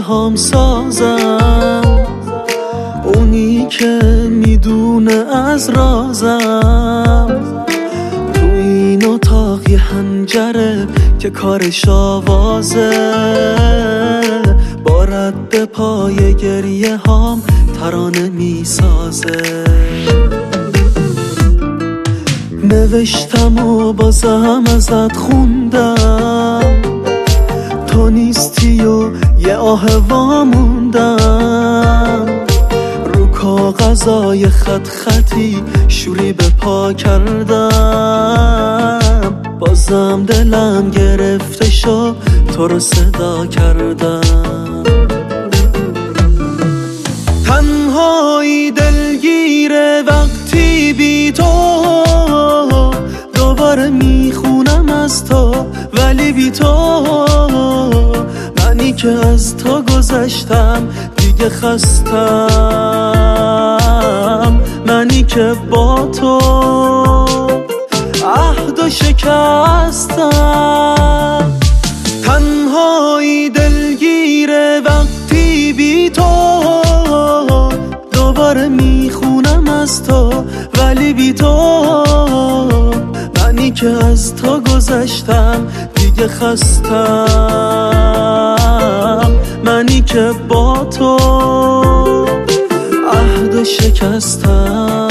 هام سازم، اونی که میدونه از رازم. تو این اتاق یه حنجره که کارش آوازه، با رد پای گریه هام ترانه میسازه. نوشتم و بازم ازت خوندم، تو نیستی و یه آه واموندم. رو کاغذای خط خطی شوری به پا کردم، بازم دلم گرفته شد تو رو صدا کردم. تنهایی دلگیره وقتی بی تو، دوباره میخونم از تو ولی بی تو. منی که از تو گذشتم دیگه خستم، منی که با تو عهد و شکستم. تنهایی دلگیره وقتی بی تو، دوباره میخونم از تو ولی بی تو. منی که از تو گذشتم دیگه خستم، منی که با تو عهد و شکستم.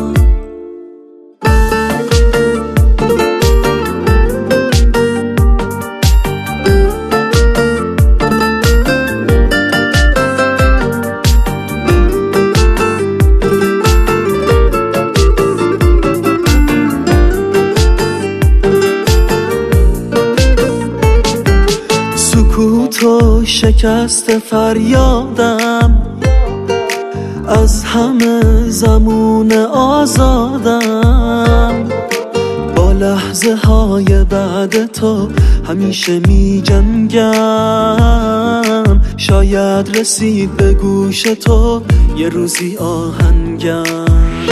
تو شکست فریادم، از همه زمون آزادم. با لحظه های بعد تو همیشه می جنگم، شاید رسید به گوش تو یه روزی آهنگم.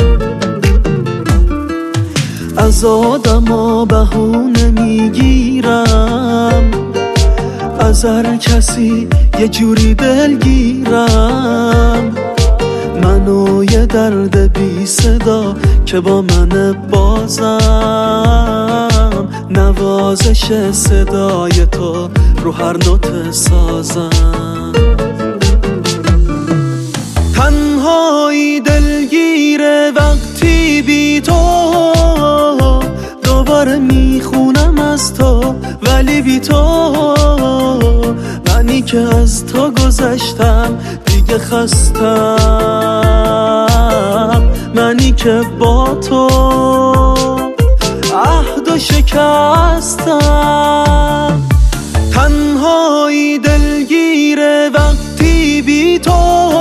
از آدما بهونه میگیرم، از هر کسی یه جوری دلگیرم. منو یه درد بی صدا که با من بازم، نوازش صدای تو رو هر نوت سازم. تنهایی دلگیره وقتی بی تو، دوباره میخونم از تو ولی بی تو. منی که از تو گذشتم دیگه خستم، منی که با تو عهد و شکستم. تنهایی دلگیره وقتی بی تو،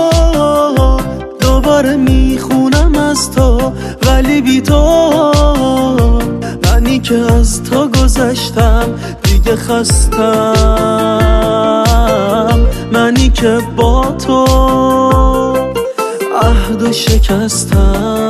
دوباره میخونم از تو ولی بی تو. منی که از تو گذشتم دیگه خستم، منی که با تو عهد و شکستم.